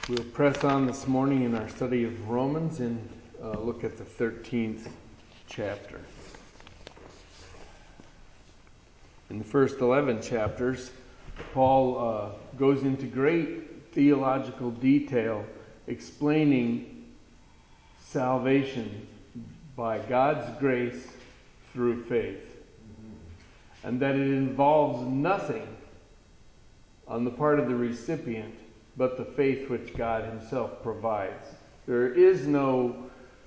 We'll press on this morning in our study of Romans and look at the 13th chapter. In the first 11 chapters, Paul goes into great theological detail explaining salvation by God's grace through faith, and that it involves nothing on the part of the recipient but the faith which God himself provides. There is no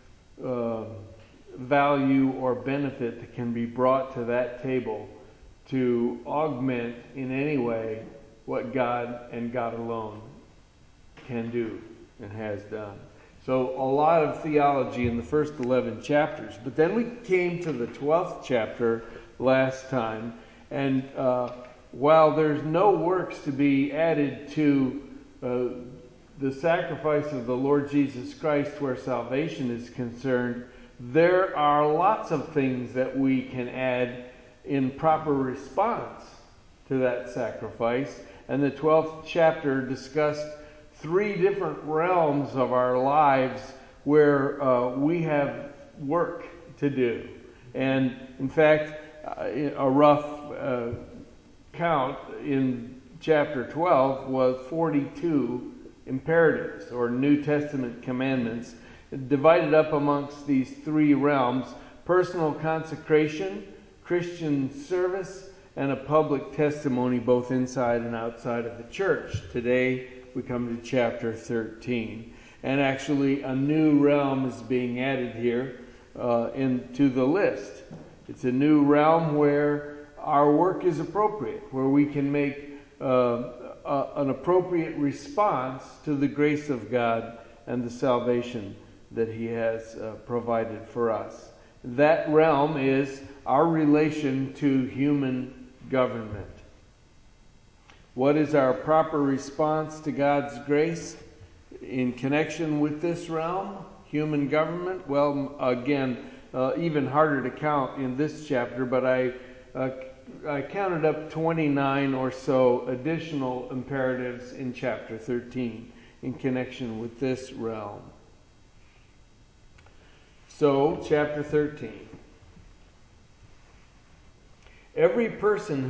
value or benefit that can be brought to that table to augment in any way what God and God alone can do and has done. So a lot of theology in the first 11 chapters. But then we came to the 12th chapter last time, and while there's no works to be added to the sacrifice of the Lord Jesus Christ where salvation is concerned, there are lots of things that we can add in proper response to that sacrifice. And the 12th chapter discussed 3 different realms of our lives where we have work to do. And in fact, a rough count in chapter 12 was 42 imperatives or New Testament commandments divided up amongst these 3 realms: personal consecration, Christian service, and a public testimony both inside and outside of the church. Today we come to chapter 13, and actually a new realm is being added here into the list. It's a new realm where our work is appropriate, where we can make an appropriate response to the grace of God and the salvation that He has provided for us. That realm is our relation to human government. What is our proper response to God's grace in connection with this realm, human government? Well, again, even harder to count in this chapter, but I counted up 29 or so additional imperatives in chapter 13 in connection with this realm. So, chapter 13. Every person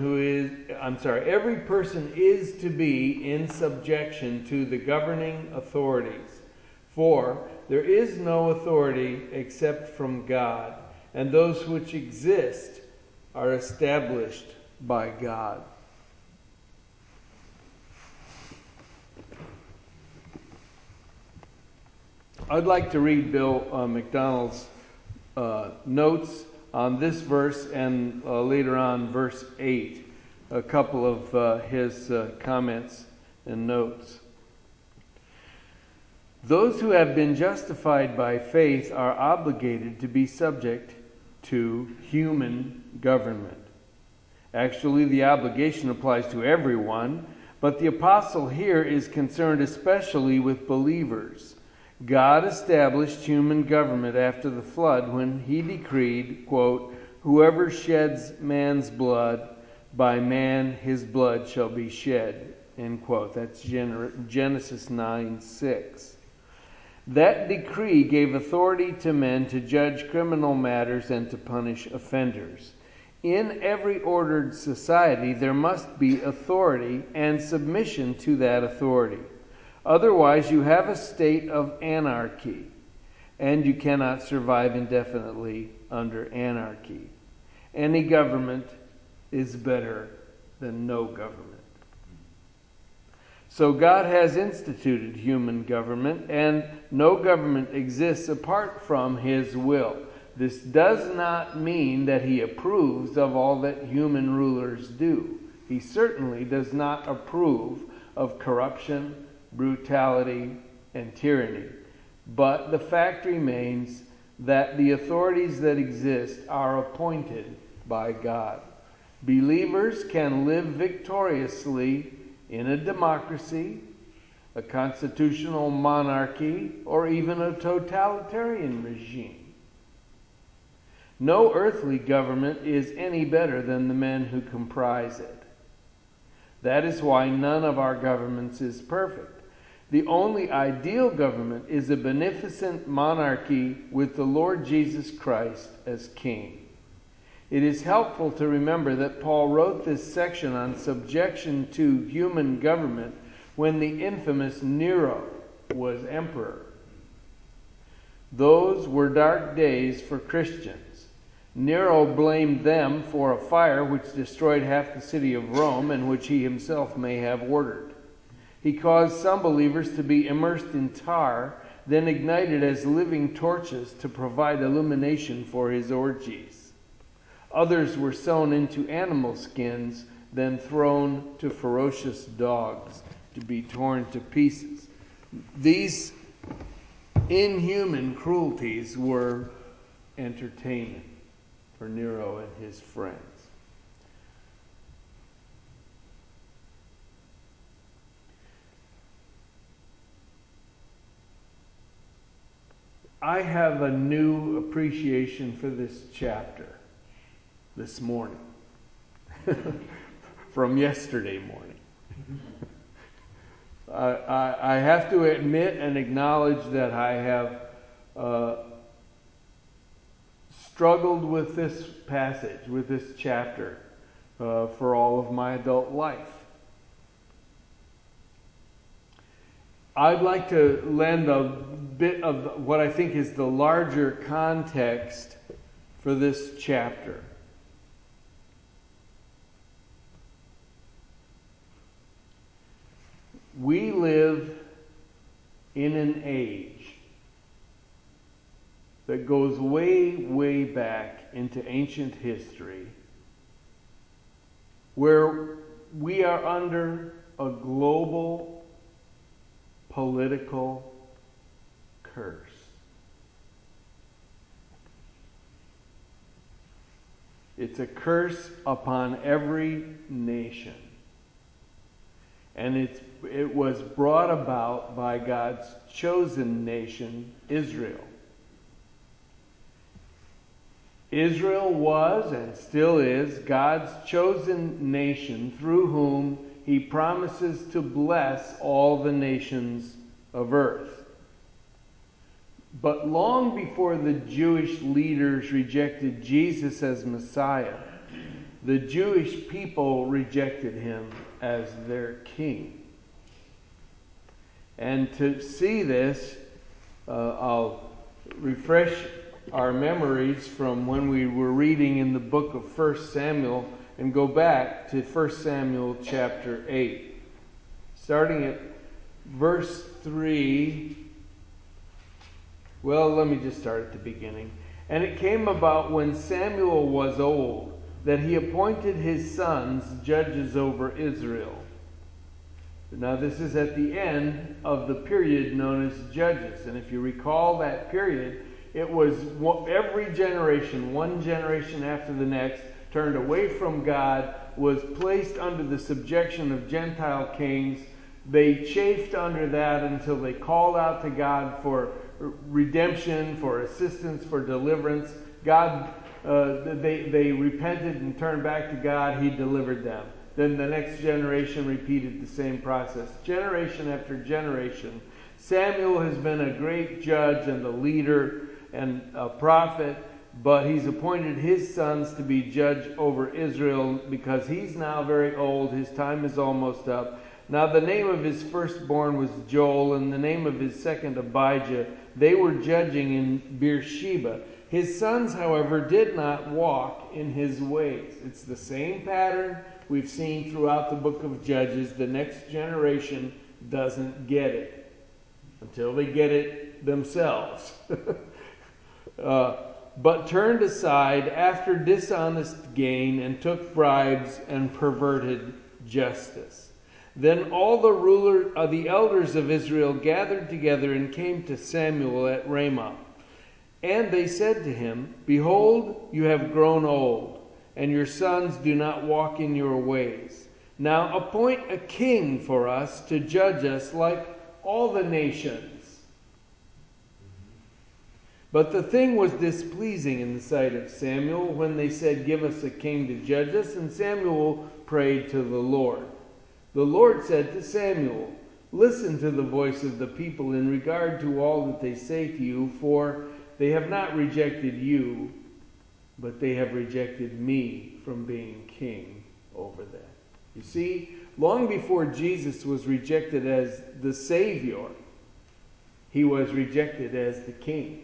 is to be in subjection to the governing authorities, for there is no authority except from God, and those which exist are established by God. I'd like to read Bill McDonald's notes on this verse and later on verse 8, a couple of his comments and notes. Those who have been justified by faith are obligated to be subject to human government. Actually, the obligation applies to everyone, but the apostle here is concerned especially with believers. God established human government after the flood when He decreed, quote, "Whoever sheds man's blood, by man his blood shall be shed," end quote. That's Genesis 9:6. That decree gave authority to men to judge criminal matters and to punish offenders. In every ordered society, there must be authority and submission to that authority. Otherwise, you have a state of anarchy, and you cannot survive indefinitely under anarchy. Any government is better than no government. So God has instituted human government, and no government exists apart from His will. This does not mean that He approves of all that human rulers do. He certainly does not approve of corruption, brutality, and tyranny. But the fact remains that the authorities that exist are appointed by God. Believers can live victoriously in a democracy, a constitutional monarchy, or even a totalitarian regime. No earthly government is any better than the men who comprise it. That is why none of our governments is perfect. The only ideal government is a beneficent monarchy with the Lord Jesus Christ as king. It is helpful to remember that Paul wrote this section on subjection to human government when the infamous Nero was emperor. Those were dark days for Christians. Nero blamed them for a fire which destroyed half the city of Rome and which he himself may have ordered. He caused some believers to be immersed in tar, then ignited as living torches to provide illumination for his orgies. Others were sewn into animal skins, then thrown to ferocious dogs to be torn to pieces. These inhuman cruelties were entertainment for Nero and his friends. I have a new appreciation for this chapter this morning from yesterday morning. I have to admit and acknowledge that I have struggled with this passage, with this chapter, for all of my adult life. I'd like to lend a bit of what I think is the larger context for this chapter. We live in an age that goes way, way back into ancient history, where we are under a global political curse. It's a curse upon every nation. And it was brought about by God's chosen nation, Israel. Israel was and still is God's chosen nation through whom He promises to bless all the nations of earth. But long before the Jewish leaders rejected Jesus as Messiah, the Jewish people rejected Him as their king. And to see this, I'll refresh our memories from when we were reading in the book of 1 Samuel and go back to 1 Samuel chapter 8. Starting at verse 3. Well, let me just start at the beginning. And it came about when Samuel was old that he appointed his sons judges over Israel. Now this is at the end of the period known as Judges. And if you recall that period, it was every generation, one generation after the next, turned away from God, was placed under the subjection of Gentile kings. They chafed under that until they called out to God for redemption, for assistance, for deliverance. God, they repented and turned back to God. He delivered them. Then the next generation repeated the same process. Generation after generation. Samuel has been a great judge and a leader and a prophet, but he's appointed his sons to be judge over Israel because he's now very old. His time is almost up. Now the name of his firstborn was Joel, and the name of his second Abijah. They were judging in Beersheba. His sons, however, did not walk in his ways. It's the same pattern we've seen throughout the book of Judges. The next generation doesn't get it until they get it themselves. But turned aside after dishonest gain and took bribes and perverted justice. Then all the elders of Israel gathered together and came to Samuel at Ramah. And they said to him, Behold, you have grown old, and your sons do not walk in your ways. Now appoint a king for us to judge us like all the nations. But the thing was displeasing in the sight of Samuel when they said, Give us a king to judge us. And Samuel prayed to the Lord. The Lord said to Samuel, Listen to the voice of the people in regard to all that they say to you, for they have not rejected you, but they have rejected me from being king over them. You see, long before Jesus was rejected as the Savior, he was rejected as the king.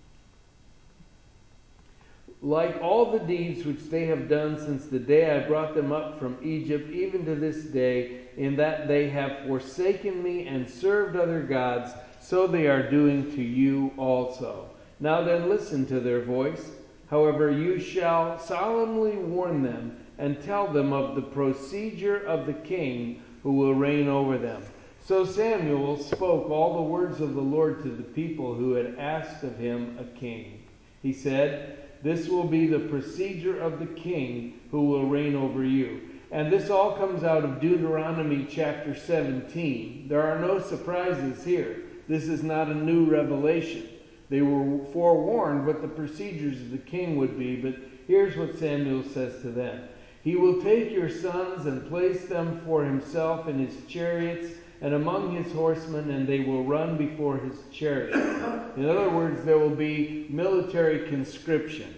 Like all the deeds which they have done since the day I brought them up from Egypt, even to this day, in that they have forsaken me and served other gods, so they are doing to you also. Now then, listen to their voice. However, you shall solemnly warn them and tell them of the procedure of the king who will reign over them. So Samuel spoke all the words of the Lord to the people who had asked of him a king. He said, "This will be the procedure of the king who will reign over you." And this all comes out of Deuteronomy chapter 17. There are no surprises here. This is not a new revelation. They were forewarned what the procedures of the king would be, but here's what Samuel says to them. He will take your sons and place them for himself in his chariots and among his horsemen, and they will run before his chariots. In other words, there will be military conscription.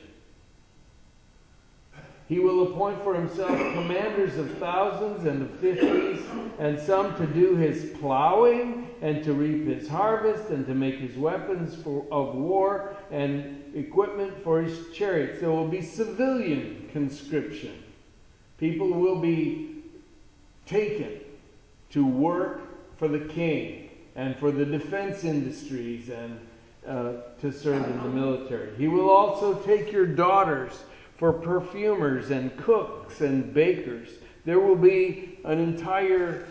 He will appoint for himself commanders of thousands and of 50s, and some to do his plowing, and to reap his harvest, and to make his weapons of war, and equipment for his chariots. There will be civilian conscription. People will be taken to work for the king, and for the defense industries, and to serve in the military. He will also take your daughters for perfumers and cooks and bakers. There will be an entire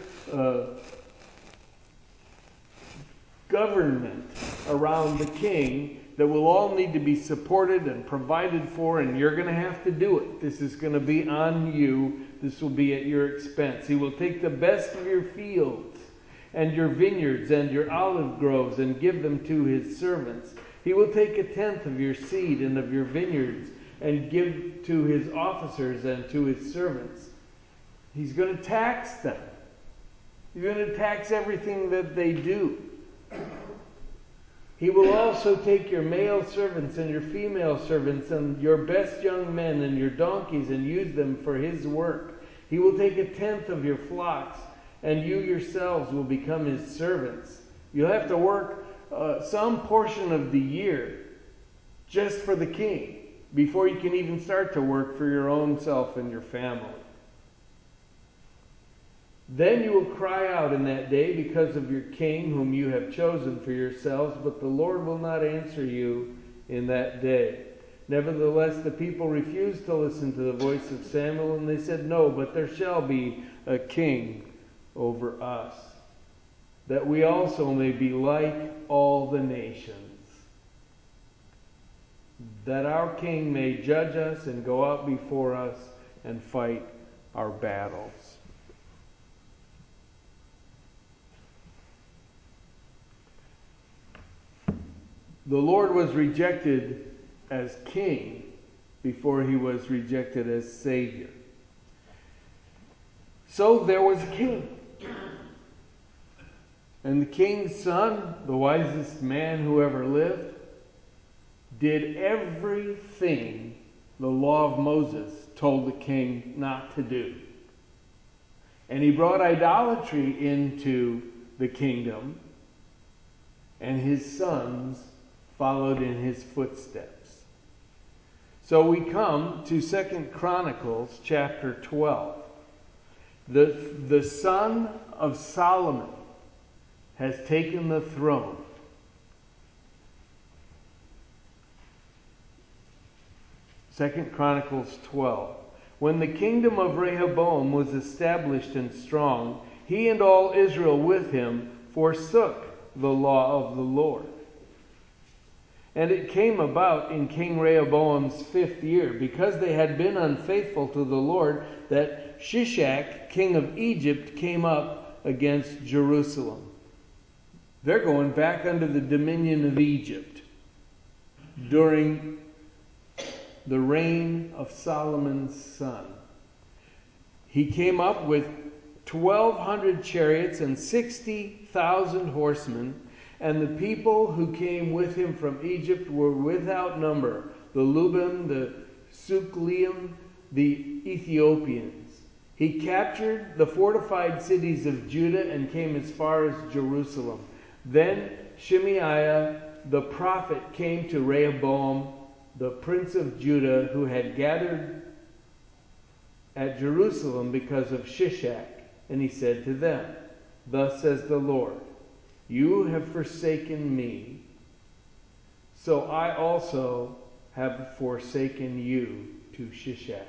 government around the king that will all need to be supported and provided for, and you're going to have to do it. This is going to be on you. This will be at your expense. He will take the best of your fields and your vineyards and your olive groves and give them to his servants. He will take 1/10 of your seed and of your vineyards and give to his officers and to his servants. He's going to tax them. He's going to tax everything that they do. He will also take your male servants and your female servants and your best young men and your donkeys and use them for his work. He will take 1/10 of your flocks, and you yourselves will become his servants. You'll have to work some portion of the year just for the king before you can even start to work for your own self and your family. Then you will cry out in that day because of your king whom you have chosen for yourselves, but the Lord will not answer you in that day. Nevertheless, the people refused to listen to the voice of Samuel, and they said, "No, but there shall be a king over us, that we also may be like all the nations, that our king may judge us and go out before us and fight our battles." The Lord was rejected as king before he was rejected as Savior. So there was a king. And the king's son, the wisest man who ever lived, did everything the law of Moses told the king not to do. And he brought idolatry into the kingdom, and his sons followed in his footsteps. So we come to 2 Chronicles chapter 12. The son of Solomon has taken the throne. 2 Chronicles 12. When the kingdom of Rehoboam was established and strong, he and all Israel with him forsook the law of the Lord. And it came about in King Rehoboam's 5th year, because they had been unfaithful to the Lord, that Shishak, king of Egypt, came up against Jerusalem. They're going back under the dominion of Egypt during the reign of Solomon's son. He came up with 1,200 chariots and 60,000 horsemen, and the people who came with him from Egypt were without number, the Lubim, the Sukliim, the Ethiopians. He captured the fortified cities of Judah and came as far as Jerusalem. Then Shemaiah the prophet came to Rehoboam, the prince of Judah, who had gathered at Jerusalem because of Shishak. And he said to them, "Thus says the Lord, you have forsaken me, so I also have forsaken you to Shishak."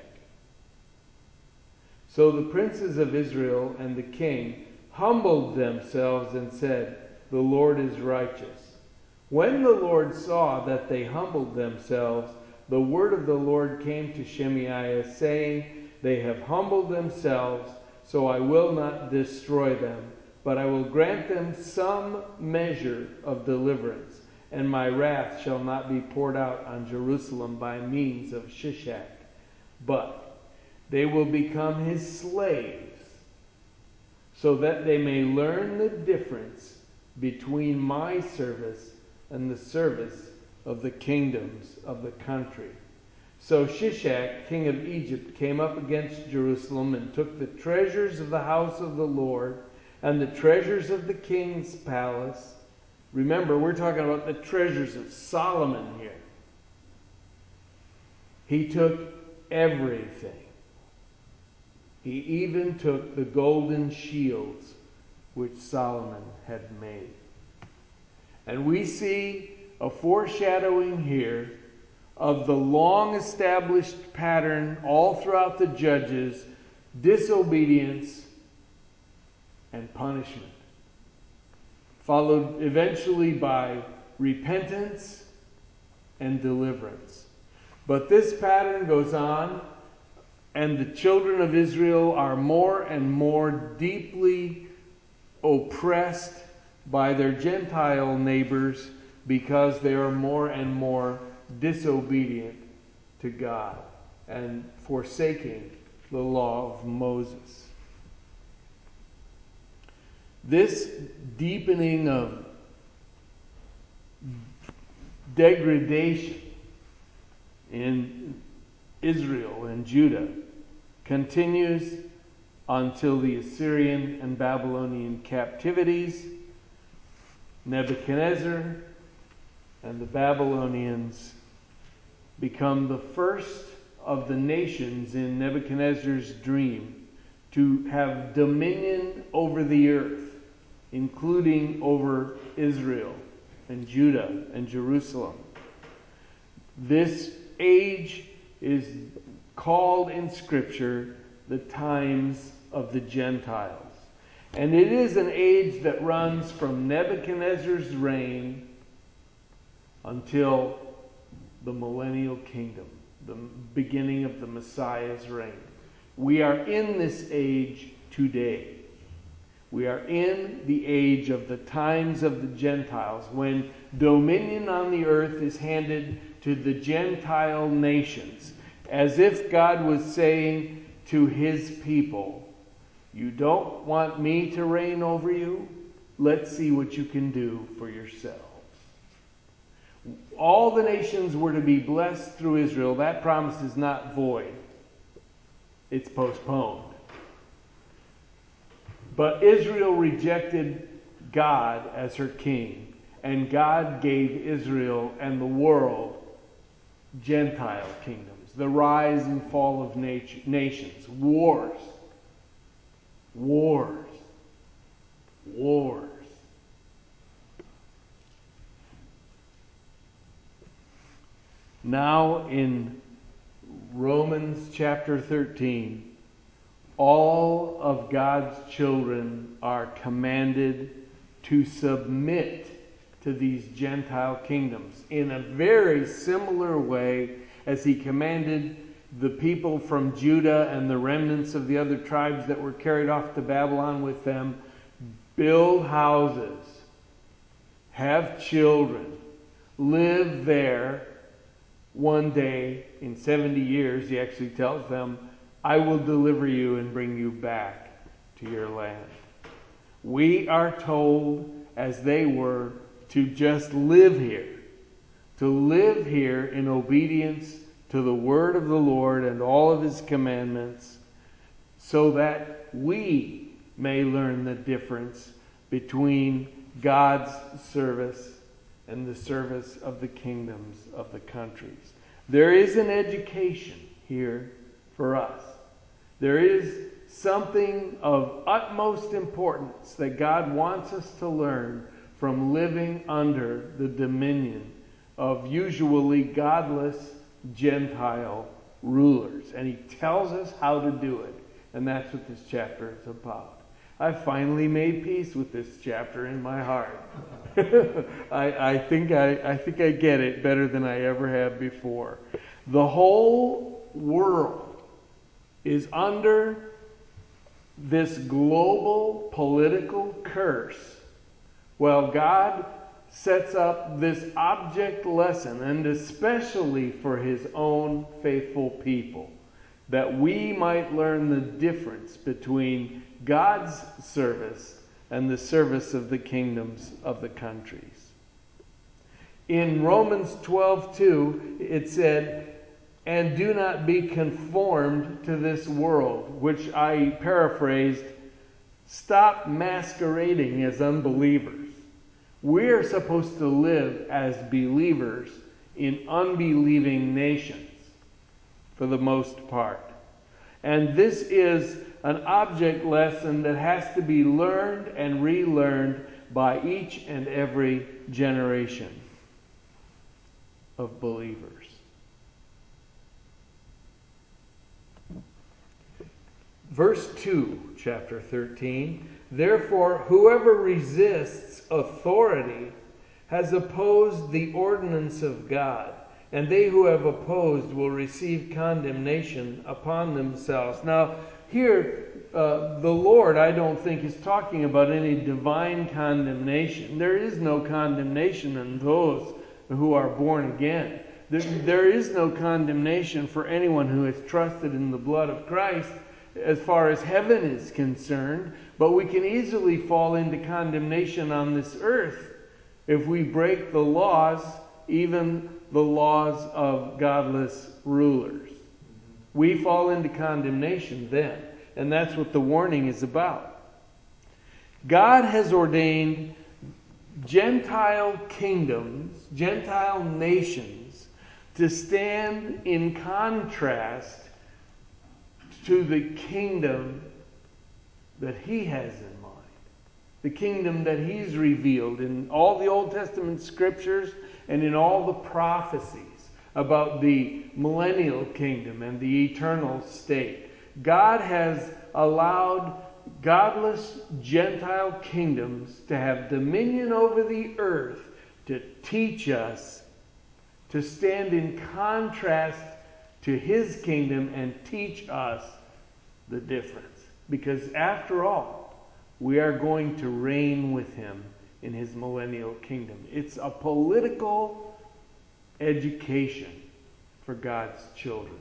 So the princes of Israel and the king humbled themselves and said, "The Lord is righteous." When the Lord saw that they humbled themselves, the word of the Lord came to Shemaiah, saying, "They have humbled themselves, so I will not destroy them, but I will grant them some measure of deliverance, and my wrath shall not be poured out on Jerusalem by means of Shishak, but they will become his slaves, so that they may learn the difference between my service and the service of the kingdoms of the country." So Shishak, king of Egypt, came up against Jerusalem and took the treasures of the house of the Lord and the treasures of the king's palace. Remember, we're talking about the treasures of Solomon here. He took everything. He even took the golden shields which Solomon had made. And we see a foreshadowing here of the long-established pattern all throughout the Judges: disobedience and punishment, followed eventually by repentance and deliverance. But this pattern goes on, and the children of Israel are more and more deeply oppressed by their Gentile neighbors because they are more and more disobedient to God and forsaking the law of Moses. This deepening of degradation in Israel and Judah continues until the Assyrian and Babylonian captivities. Nebuchadnezzar and the Babylonians become the first of the nations in Nebuchadnezzar's dream to have dominion over the earth, including over Israel and Judah and Jerusalem. This age is called in Scripture the times of the Gentiles. And it is an age that runs from Nebuchadnezzar's reign until the millennial kingdom, the beginning of the Messiah's reign. We are in this age today. We are in the age of the times of the Gentiles, when dominion on the earth is handed to the Gentile nations, as if God was saying to his people, "You don't want me to reign over you? Let's see what you can do for yourselves." All the nations were to be blessed through Israel. That promise is not void. It's postponed. But Israel rejected God as her king, and God gave Israel and the world Gentile kingdoms, the rise and fall of nations, wars. Now in Romans chapter 13, all of God's children are commanded to submit to these Gentile kingdoms in a very similar way as he commanded the people from Judah and the remnants of the other tribes that were carried off to Babylon with them. Build houses, have children, live there. One day, in 70 years, he actually tells them, "I will deliver you and bring you back to your land. We are told, as they were, to just live here. To live here in obedience to the word of the Lord and all of his commandments, so that we may learn the difference between God's service and the service of the kingdoms of the countries. There is an education here for us. There is something of utmost importance that God wants us to learn from living under the dominion of usually godless Gentile rulers. And he tells us how to do it. And that's what this chapter is about. I finally made peace with this chapter in my heart. I think I get it better than I ever have before. The whole world is under this global political curse. Well, God sets up this object lesson, and especially for his own faithful people, that we might learn the difference between God's service and the service of the kingdoms of the countries. In Romans 12:2, it said, "And do not be conformed to this world," which I paraphrased, "Stop masquerading as unbelievers." We're supposed to live as believers in unbelieving nations, for the most part. And this is an object lesson that has to be learned and relearned by each and every generation of believers. Verse 2, chapter 13. "Therefore, whoever resists authority has opposed the ordinance of God, and they who have opposed will receive condemnation upon themselves." Now, here, the Lord, I don't think, is talking about any divine condemnation. There is no condemnation in those who are born again. There is no condemnation for anyone who has trusted in the blood of Christ as far as heaven is concerned, but we can easily fall into condemnation on this earth if we break the laws, even the laws of godless rulers. We fall into condemnation then, and that's what the warning is about. God has ordained Gentile kingdoms, Gentile nations, to stand in contrast to the kingdom that he has in mind. The kingdom that he's revealed in all the Old Testament scriptures and in all the prophecies about the millennial kingdom and the eternal state. God has allowed godless Gentile kingdoms to have dominion over the earth to teach us to stand in contrast to his kingdom and teach us the difference. Because after all, we are going to reign with him in his millennial kingdom. It's a political education for God's children.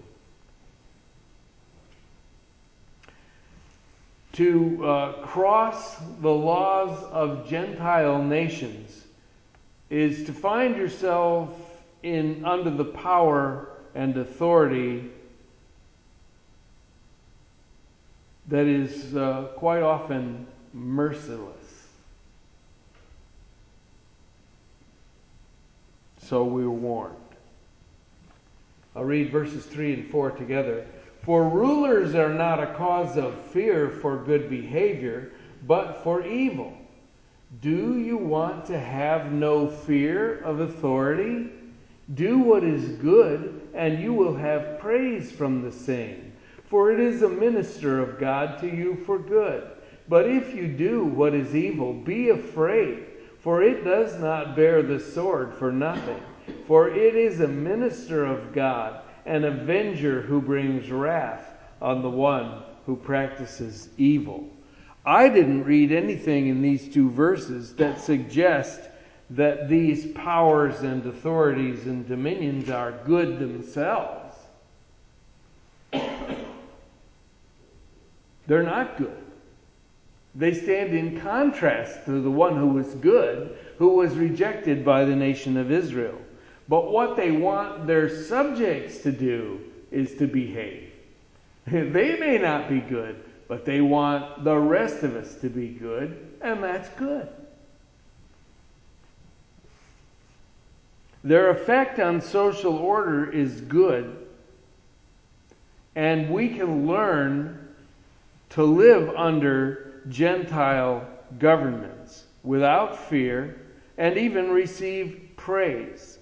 To cross the laws of Gentile nations is to find yourself under the power and authority that is quite often merciless. So we were warned. I'll read verses 3 and 4 together. "For rulers are not a cause of fear for good behavior, but for evil. Do you want to have no fear of authority? Do what is good, and you will have praise from the same. For it is a minister of God to you for good. But if you do what is evil, be afraid, for it does not bear the sword for nothing. For it is a minister of God, an avenger who brings wrath on the one who practices evil." I didn't read anything in these two verses that suggest that these powers and authorities and dominions are good themselves. They're not good. They stand in contrast to the one who was good, who was rejected by the nation of Israel. But what they want their subjects to do is to behave. They may not be good, but they want the rest of us to be good, and that's good. Their effect on social order is good, and we can learn to live under Gentile governments without fear and even receive praise.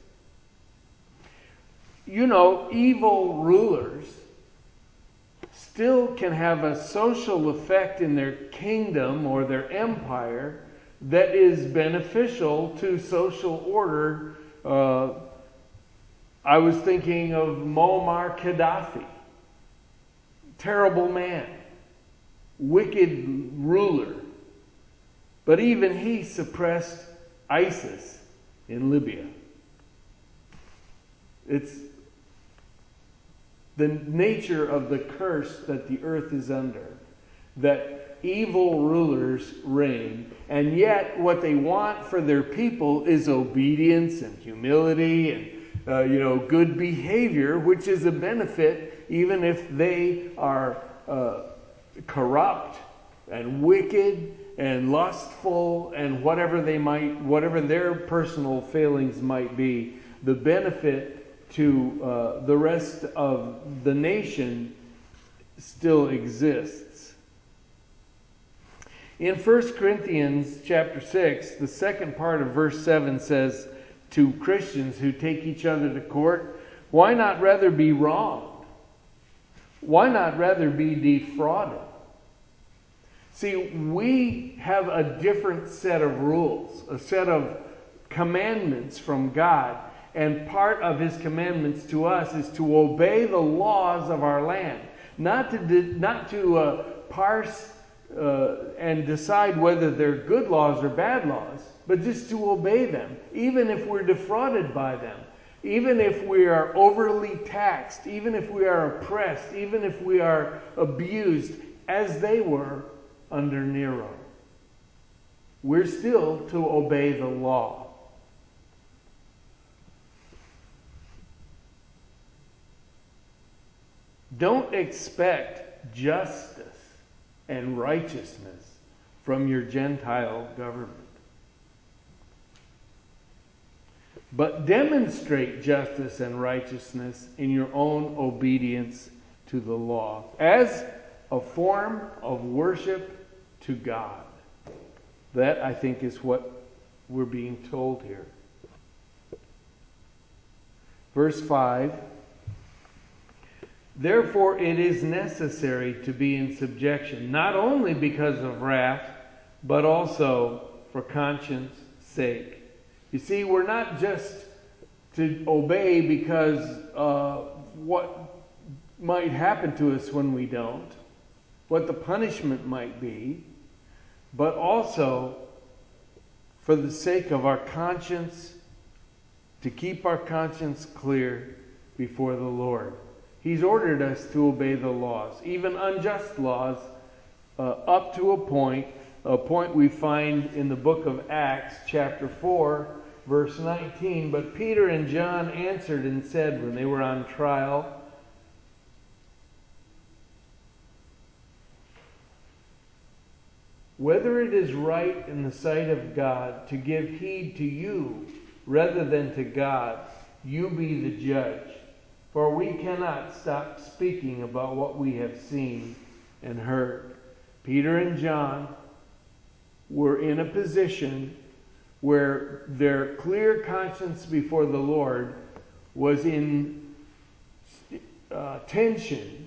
You know, evil rulers still can have a social effect in their kingdom or their empire that is beneficial to social order. I was thinking of Muammar Gaddafi. Terrible man. Wicked ruler. But even he suppressed ISIS in Libya. It's the nature of the curse that the earth is under, that evil rulers reign, and yet what they want for their people is obedience and humility and good behavior, which is a benefit even if they are corrupt and wicked and lustful and whatever their personal failings might be. The benefit to the rest of the nation still exists. In 1 Corinthians chapter 6, the second part of verse 7 says to Christians who take each other to court, why not rather be wronged? Why not rather be defrauded? See, we have a different set of rules, a set of commandments from God. And part of His commandments to us is to obey the laws of our land. Not to parse and decide whether they're good laws or bad laws, but just to obey them, even if we're defrauded by them. Even if we are overly taxed, even if we are oppressed, even if we are abused, as they were under Nero. We're still to obey the law. Don't expect justice and righteousness from your Gentile government. But demonstrate justice and righteousness in your own obedience to the law as a form of worship to God. That, I think, is what we're being told here. Verse 5, therefore it is necessary to be in subjection, not only because of wrath, but also for conscience sake. You see, we're not just to obey because what might happen to us when we don't, what the punishment might be, but also for the sake of our conscience, to keep our conscience clear before the Lord. He's ordered us to obey the laws, even unjust laws, up to a point we find in the book of Acts, chapter 4, verse 19. But Peter and John answered and said, when they were on trial, whether it is right in the sight of God to give heed to you rather than to God, you be the judge. For we cannot stop speaking about what we have seen and heard. Peter and John were in a position where their clear conscience before the Lord was in tension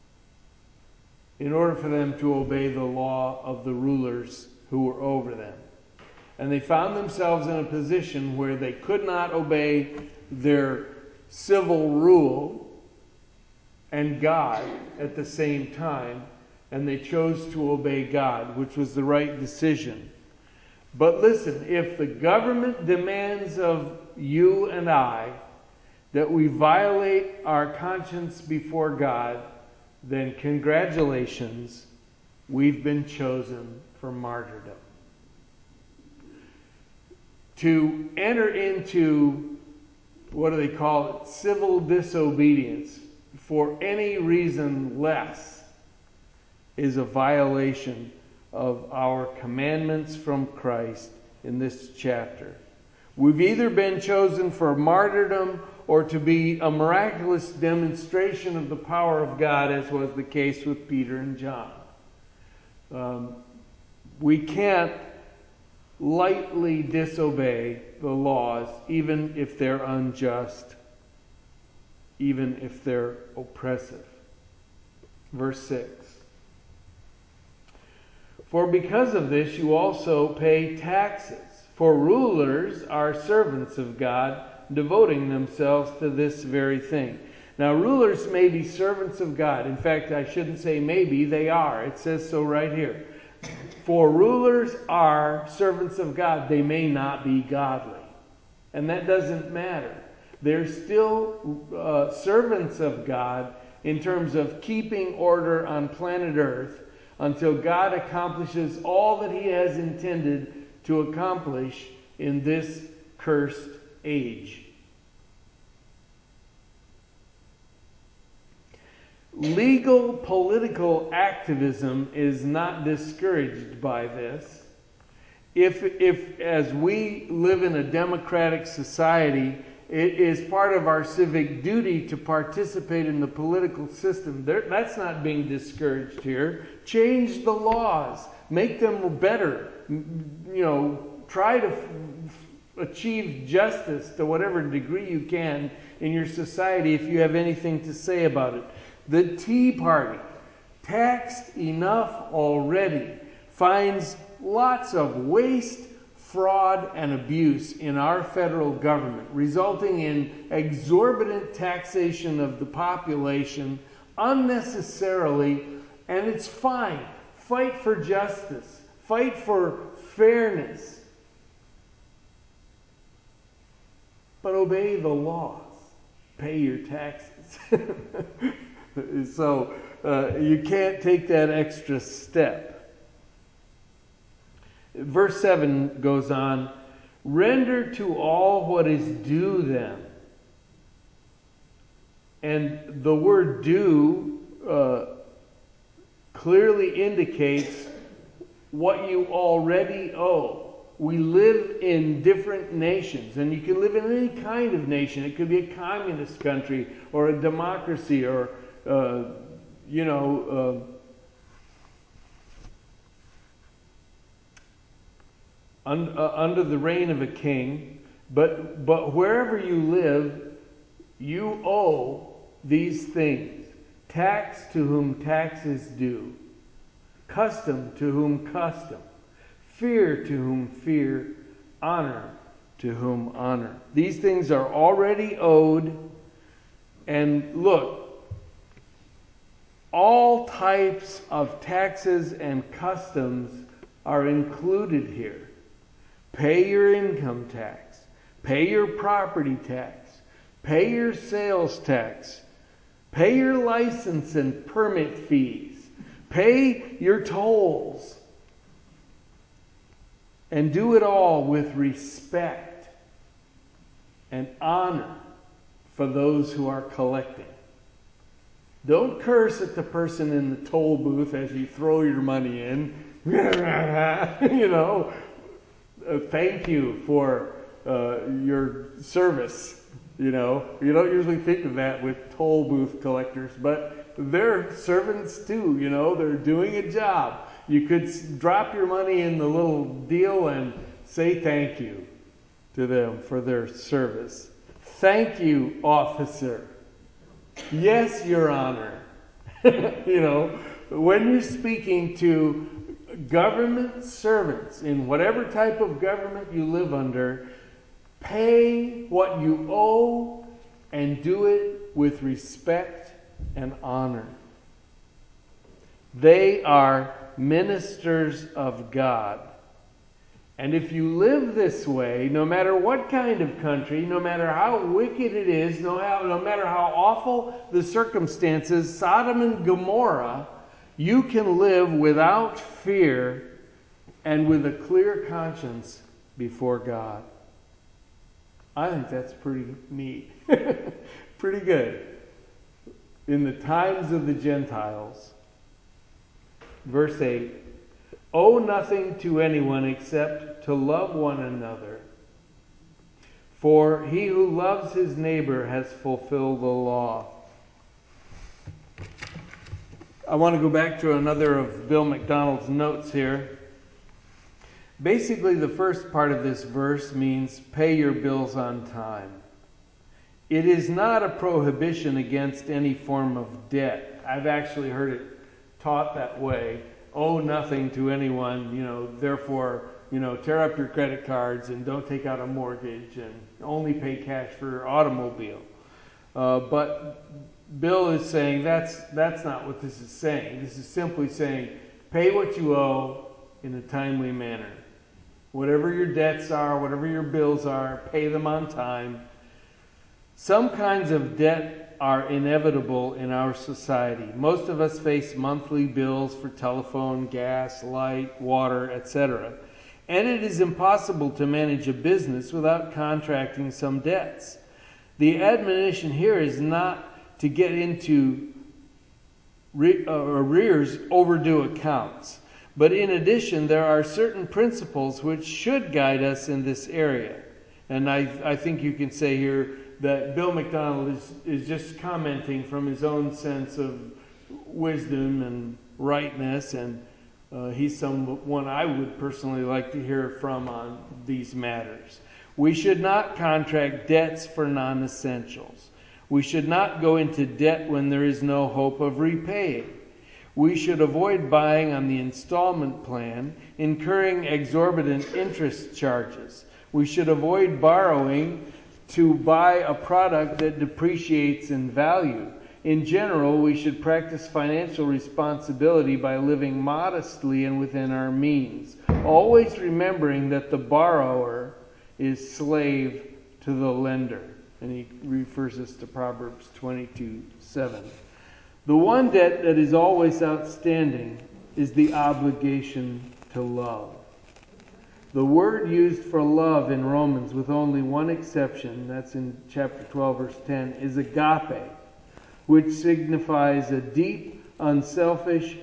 in order for them to obey the law of the rulers who were over them. And they found themselves in a position where they could not obey their civil rule and God at the same time, and they chose to obey God, which was the right decision. But listen, if the government demands of you and I that we violate our conscience before God, then congratulations, we've been chosen for martyrdom. To enter into, what do they call it, civil disobedience for any reason less is a violation of our commandments from Christ in this chapter. We've either been chosen for martyrdom or to be a miraculous demonstration of the power of God, as was the case with Peter and John. We can't lightly disobey the laws, even if they're unjust, even if they're oppressive. Verse 6. For because of this you also pay taxes, for rulers are servants of God, devoting themselves to this very thing. Now, rulers may be servants of God. In fact, I shouldn't say maybe, they are. It says so right here. For rulers are servants of God. They may not be godly. And that doesn't matter. They're still servants of God in terms of keeping order on planet Earth until God accomplishes all that He has intended to accomplish in this cursed age. Legal political activism is not discouraged by this. If as we live in a democratic society, it is part of our civic duty to participate in the political system. That's not being discouraged here. Change the laws. Make them better. Try to achieve justice to whatever degree you can in your society if you have anything to say about it. The Tea Party, taxed enough already, finds lots of waste, fraud, and abuse in our federal government, resulting in exorbitant taxation of the population unnecessarily, and it's fine. Fight for justice. Fight for fairness. But obey the laws. Pay your taxes. So you can't take that extra step. Verse 7 goes on, render to all what is due them. And the word due clearly indicates what you already owe. We live in different nations, and you can live in any kind of nation. It could be a communist country or a democracy or under the reign of a king, but wherever you live, you owe these things. Tax to whom tax is due, custom to whom custom, fear to whom fear, honor to whom honor. These things are already owed, and look, all types of taxes and customs are included here. Pay your income tax. Pay your property tax. Pay your sales tax. Pay your license and permit fees. Pay your tolls. And do it all with respect and honor for those who are collecting. Don't curse at the person in the toll booth as you throw your money in. Thank you for your service. You don't usually think of that with toll booth collectors, but they're servants too. They're doing a job. You could drop your money in the little deal and say thank you to them for their service. Thank you, officer. Yes, Your Honor. When you're speaking to government servants in whatever type of government you live under, pay what you owe and do it with respect and honor. They are ministers of God. And if you live this way, no matter what kind of country, no matter how wicked it is, no matter how awful the circumstances, Sodom and Gomorrah, you can live without fear and with a clear conscience before God. I think that's pretty neat. Pretty good. In the times of the Gentiles. Verse 8. Owe nothing to anyone except to love one another. For he who loves his neighbor has fulfilled the law. I want to go back to another of Bill McDonald's notes here. Basically, the first part of this verse means pay your bills on time. It is not a prohibition against any form of debt. I've actually heard it taught that way. Owe nothing to anyone, therefore, tear up your credit cards and don't take out a mortgage and only pay cash for your automobile. But Bill is saying that's not what this is saying. This is simply saying pay what you owe in a timely manner. Whatever your debts are, whatever your bills are, pay them on time. Some kinds of debt are inevitable in our society. Most of us face monthly bills for telephone, gas, light, water, etc. And it is impossible to manage a business without contracting some debts. The admonition here is not to get into arrears, overdue accounts. But in addition, there are certain principles which should guide us in this area. And I think you can say here that Bill McDonald is just commenting from his own sense of wisdom and rightness, and he's someone I would personally like to hear from on these matters. We should not contract debts for non-essentials. We should not go into debt when there is no hope of repaying. We should avoid buying on the installment plan, incurring exorbitant interest charges. We should avoid borrowing to buy a product that depreciates in value. In general, we should practice financial responsibility by living modestly and within our means, always remembering that the borrower is slave to the lender. And he refers us to Proverbs 22:7. The one debt that is always outstanding is the obligation to love. The word used for love in Romans, with only one exception, that's in chapter 12, verse 10, is agape, which signifies a deep, unselfish,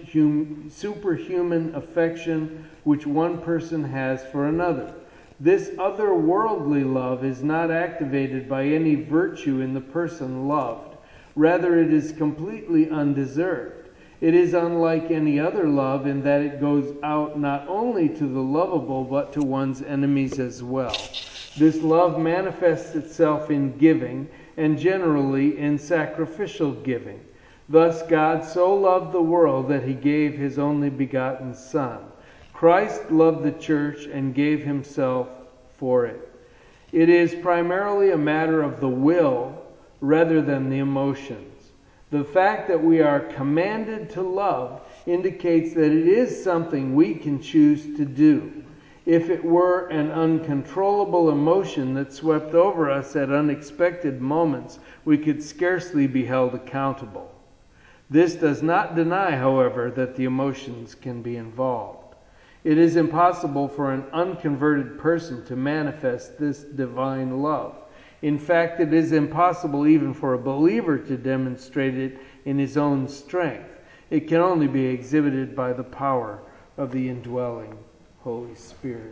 superhuman affection which one person has for another. This otherworldly love is not activated by any virtue in the person loved. Rather, it is completely undeserved. It is unlike any other love in that it goes out not only to the lovable, but to one's enemies as well. This love manifests itself in giving, and generally in sacrificial giving. Thus, God so loved the world that he gave his only begotten Son. Christ loved the church and gave himself for it. It is primarily a matter of the will rather than the emotions. The fact that we are commanded to love indicates that it is something we can choose to do. If it were an uncontrollable emotion that swept over us at unexpected moments, we could scarcely be held accountable. This does not deny, however, that the emotions can be involved. It is impossible for an unconverted person to manifest this divine love. In fact, it is impossible even for a believer to demonstrate it in his own strength. It can only be exhibited by the power of the indwelling Holy Spirit.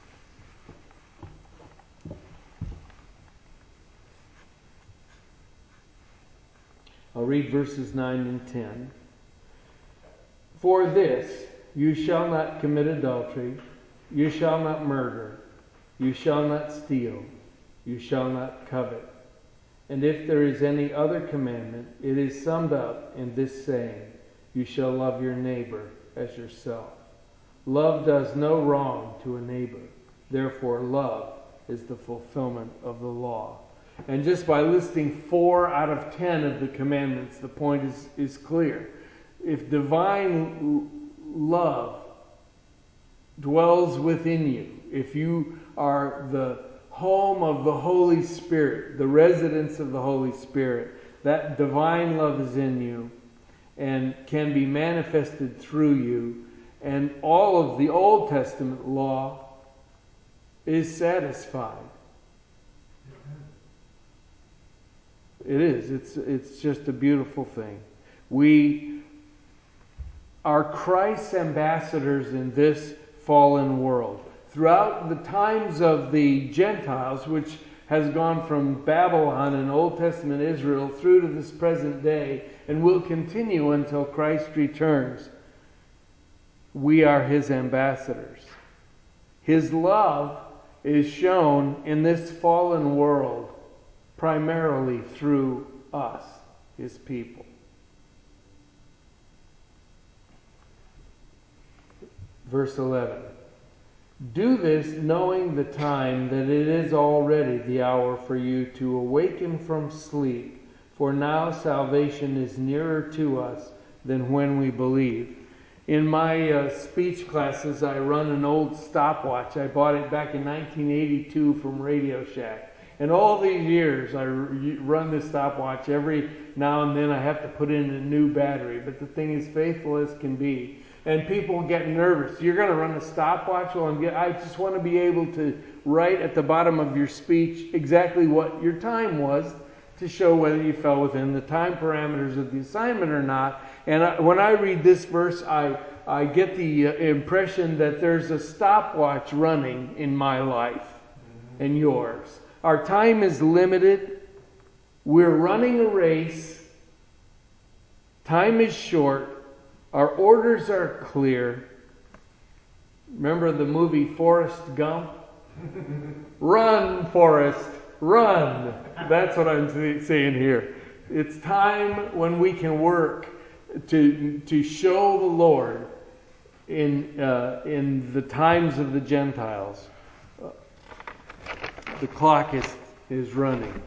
I'll read verses 9 and 10. For this, you shall not commit adultery, you shall not murder, you shall not steal, you shall not covet. And if there is any other commandment, it is summed up in this saying, you shall love your neighbor as yourself. Love does no wrong to a neighbor. Therefore, love is the fulfillment of the law. And just by listing 4 out of 10 of the commandments, the point is clear. If divine love dwells within you, if you are the home of the Holy Spirit, the residence of the Holy Spirit, that divine love is in you and can be manifested through you, and all of the Old Testament law is satisfied. It is. It's just a beautiful thing. We are Christ's ambassadors in this fallen world. Throughout the times of the Gentiles, which has gone from Babylon and Old Testament Israel through to this present day, and will continue until Christ returns, we are His ambassadors. His love is shown in this fallen world primarily through us, His people. Verse 11. Do this knowing the time that it is already the hour for you to awaken from sleep, for now salvation is nearer to us than when we believe. In my speech classes, I run an old stopwatch. I bought it back in 1982 from Radio Shack. And all these years, I run this stopwatch. Every now and then I have to put in a new battery. But the thing is faithful as can be. And people get nervous. You're going to run a stopwatch? Well, I just want to be able to write at the bottom of your speech exactly what your time was to show whether you fell within the time parameters of the assignment or not. And when I read this verse, I get the impression that there's a stopwatch running in my life and yours. Our time is limited. We're running a race. Time is short. Our orders are clear. Remember the movie Forrest Gump? Run, Forrest, run. That's what I'm saying here. It's time when we can work to show the Lord in the times of the Gentiles. The clock is running.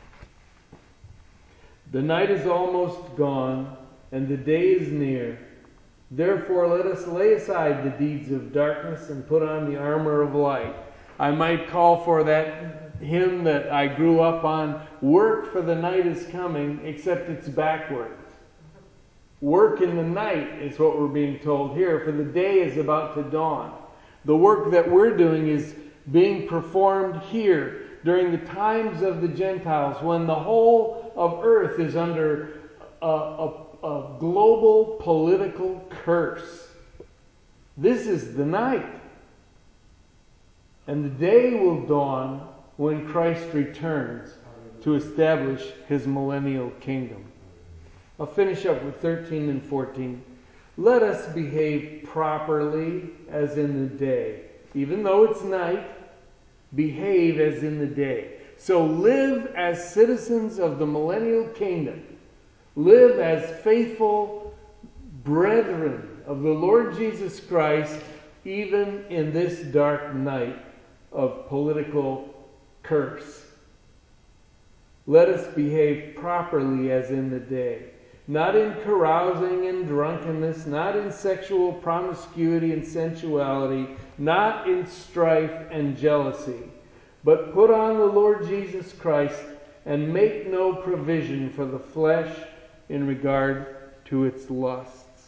The night is almost gone, and the day is near. Therefore, let us lay aside the deeds of darkness and put on the armor of light. I might call for that hymn that I grew up on, work for the night is coming, except it's backwards. Work in the night is what we're being told here, for the day is about to dawn. The work that we're doing is being performed here during the times of the Gentiles, when the whole of earth is under a global political curse. This is the night. And the day will dawn when Christ returns to establish His millennial kingdom. I'll finish up with 13 and 14. Let us behave properly as in the day. Even though it's night, behave as in the day. So live as citizens of the millennial kingdom. Live as faithful brethren of the Lord Jesus Christ, even in this dark night of political curse. Let us behave properly as in the day, not in carousing and drunkenness, not in sexual promiscuity and sensuality, not in strife and jealousy, but put on the Lord Jesus Christ and make no provision for the flesh in regard to its lusts.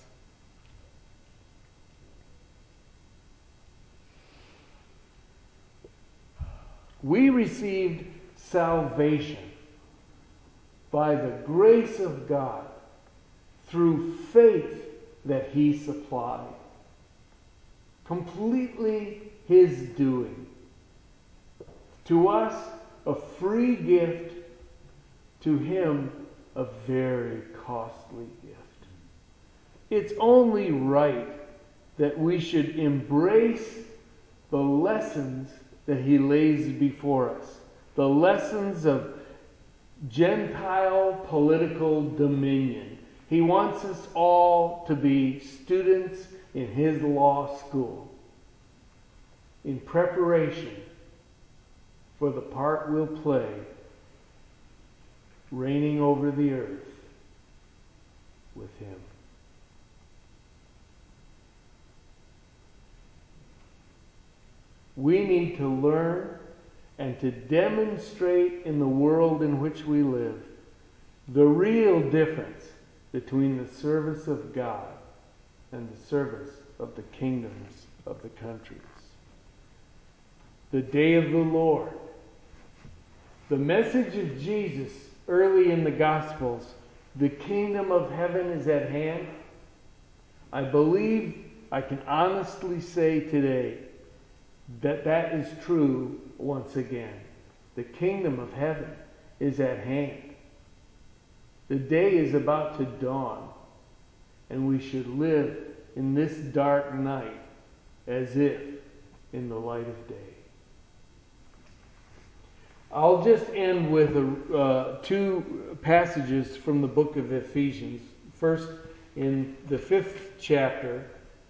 We received salvation by the grace of God through faith that He supplied. Completely His doing. To us, a free gift. To Him, a very costly gift. It's only right that we should embrace the lessons that He lays before us. The lessons of Gentile political dominion. He wants us all to be students in His law school, in preparation for the part we'll play reigning over the earth with Him. We need to learn and to demonstrate in the world in which we live the real difference between the service of God and the service of the kingdoms of the countries. The day of the Lord. The message of Jesus early in the Gospels, the kingdom of heaven is at hand. I believe I can honestly say today that that is true once again. The kingdom of heaven is at hand. The day is about to dawn, and we should live in this dark night as if in the light of day. I'll just end with two passages from the book of Ephesians. First, in the 5th chapter.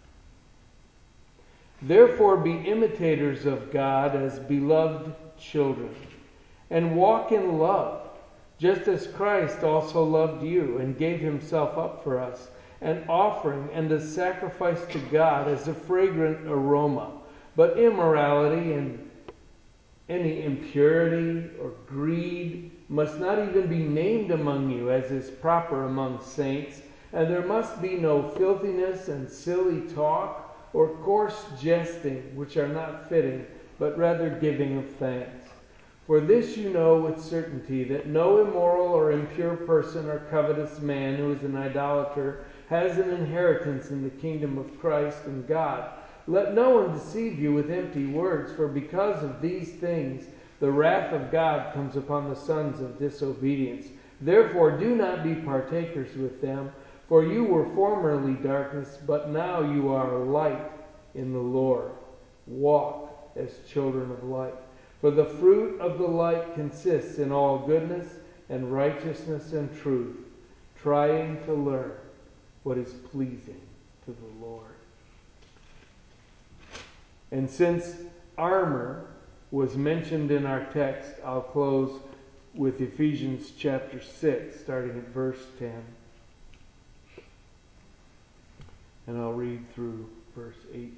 Therefore be imitators of God as beloved children, and walk in love, just as Christ also loved you and gave himself up for us, an offering and a sacrifice to God as a fragrant aroma. But immorality and any impurity or greed must not even be named among you, as is proper among saints. And there must be no filthiness and silly talk or coarse jesting, which are not fitting, but rather giving of thanks. For this you know with certainty, that no immoral or impure person or covetous man who is an idolater has an inheritance in the kingdom of Christ and God. Let no one deceive you with empty words, for because of these things the wrath of God comes upon the sons of disobedience. Therefore do not be partakers with them, for you were formerly darkness, but now you are light in the Lord. Walk as children of light. For the fruit of the light consists in all goodness and righteousness and truth, trying to learn what is pleasing to the Lord. And since armor was mentioned in our text, I'll close with Ephesians chapter 6, starting at verse 10. And I'll read through verse 18.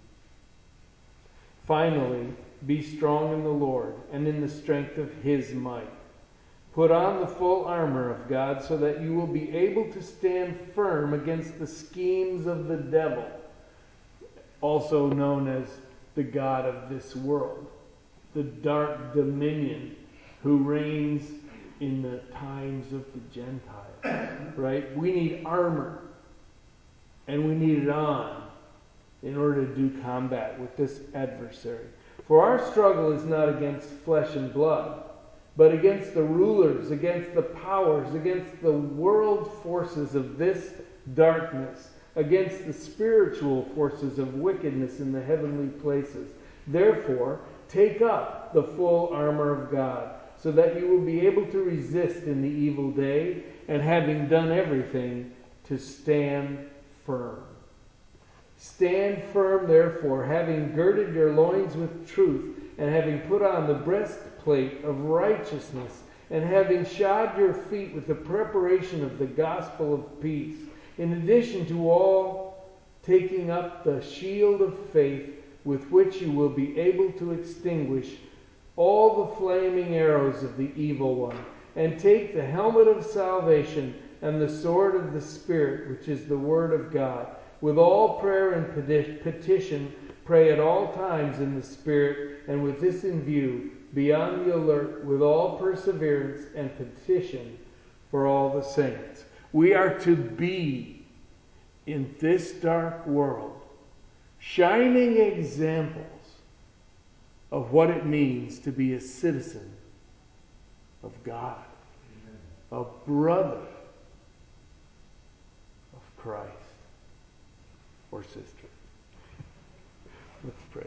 Finally, be strong in the Lord and in the strength of his might. Put on the full armor of God so that you will be able to stand firm against the schemes of the devil, also known as the god of this world, the dark dominion who reigns in the times of the Gentiles. Right? We need armor, and we need it on in order to do combat with this adversary. For our struggle is not against flesh and blood, but against the rulers, against the powers, against the world forces of this darkness, against the spiritual forces of wickedness in the heavenly places. Therefore, take up the full armor of God, so that you will be able to resist in the evil day, and having done everything, to stand firm. Stand firm, therefore, having girded your loins with truth, and having put on the breastplate of righteousness, and having shod your feet with the preparation of the gospel of peace. In addition to all, taking up the shield of faith, with which you will be able to extinguish all the flaming arrows of the evil one, and take the helmet of salvation and the sword of the Spirit, which is the word of God. With all prayer and petition, pray at all times in the Spirit, and with this in view, be on the alert with all perseverance and petition for all the saints. We are to be in this dark world shining examples of what it means to be a citizen of God, a brother of Christ or sister. Let's pray.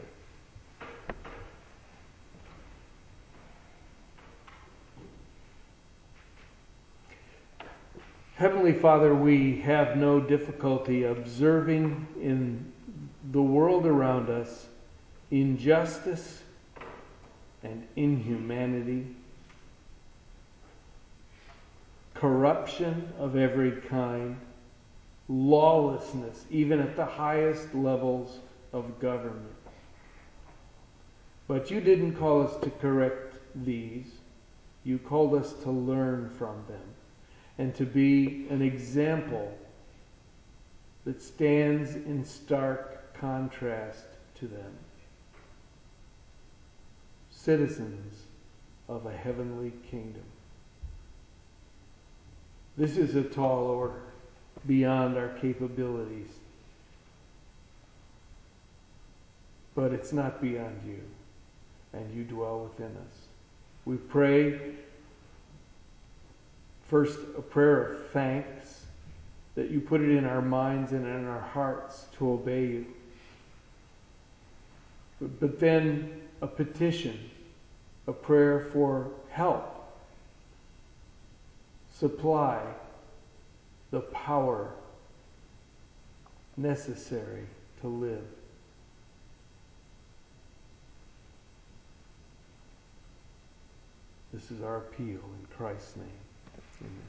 Heavenly Father, we have no difficulty observing in the world around us injustice and inhumanity, corruption of every kind, lawlessness, even at the highest levels of government. But you didn't call us to correct these. You called us to learn from them and to be an example that stands in stark contrast to them. Citizens of a heavenly kingdom. This is a tall order beyond our capabilities. But it's not beyond you, and you dwell within us. We pray first a prayer of thanks that you put it in our minds and in our hearts to obey you. But then a petition, a prayer for help. Supply the power necessary to live. This is our appeal in Christ's name. Amen.